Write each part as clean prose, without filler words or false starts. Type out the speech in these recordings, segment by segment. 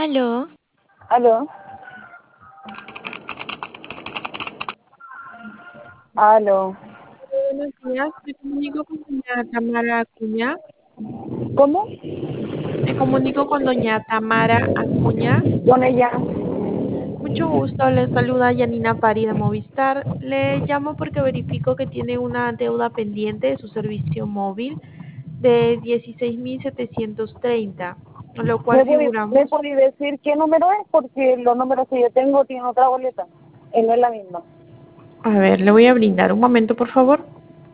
Aló, Aló, aló. Buenos días, me comunico con doña Tamara Acuña. ¿Cómo? Me comunico con doña Tamara Acuña. Con ella. Mucho gusto, le saluda Yanina Pari de Movistar. Le llamo porque verifico que tiene una deuda pendiente de su servicio móvil de 16.730, lo cual ¿Me figuramos. puede decir qué número es? Porque los números que yo tengo tienen otra boleta. Y no es la misma. A ver, le voy a brindar un momento, por favor.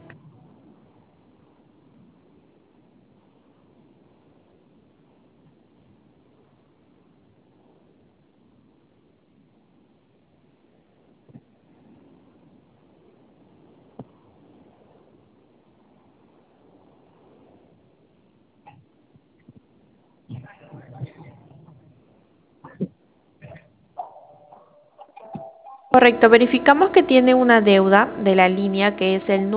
Correcto, verificamos que tiene una deuda de la línea que es el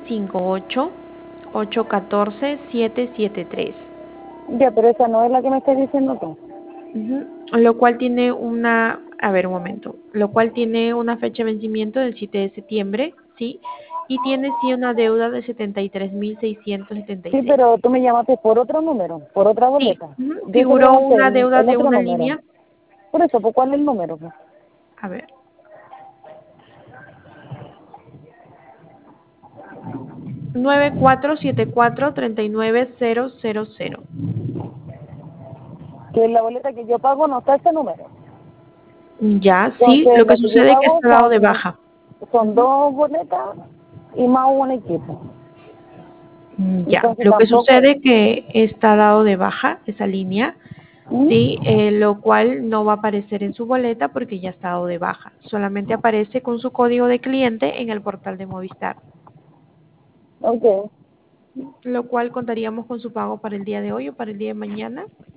958-814-773. Ya, pero esa no es la que me estás diciendo tú. Lo cual tiene una, a ver un momento, lo cual tiene una fecha de vencimiento del 7 de septiembre, ¿sí? Y tiene sí una deuda de Sí, 73.676. pero tú me llamaste por otro número, por otra Sí, boleta. Yo te figuró pregunté una deuda el de otro una número. línea, Por eso, ¿por cuál es el número? Pues? a ver, 9474-39000. Que en la boleta que yo pago no está ese número. Ya, sí, Entonces, lo que la que yo sucede es que pago está dado de baja. son dos boletas y más un equipo. Ya, Entonces lo que tampoco es. sucede que está dado de baja esa línea, ¿Mm? sí, lo cual no va a aparecer en su boleta porque ya está dado de baja. Solamente aparece con su código de cliente en el portal de Movistar, Ok. lo cual contaríamos con su pago para el día de hoy o para el día de mañana.